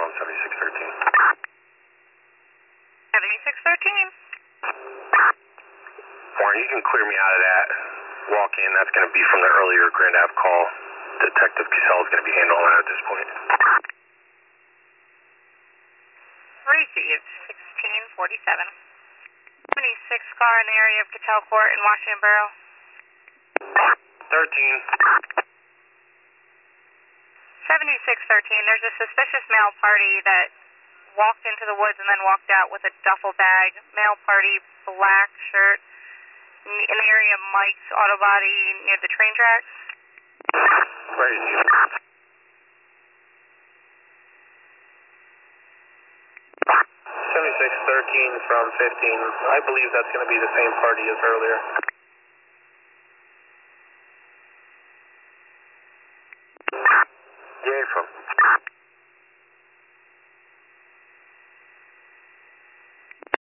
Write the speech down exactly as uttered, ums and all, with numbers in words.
from seventy-six thirteen. seventy-six thirteen. Warren, you can clear me out of that walk in. That's going to be from the earlier Grand Ave call. Detective Cassell is going to be handling that at this point. Received, sixteen forty-seven. seventy-six car in the area of Cattell Court in Washington Borough. thirteen. seventy-six thirteen, there's a suspicious male party that walked into the woods and then walked out with a duffel bag. Male party, black shirt, in the area of Mike's Auto Body near the train tracks. Where is he? seventy-six thirteen from fifteen. I believe that's going to be the same party as earlier.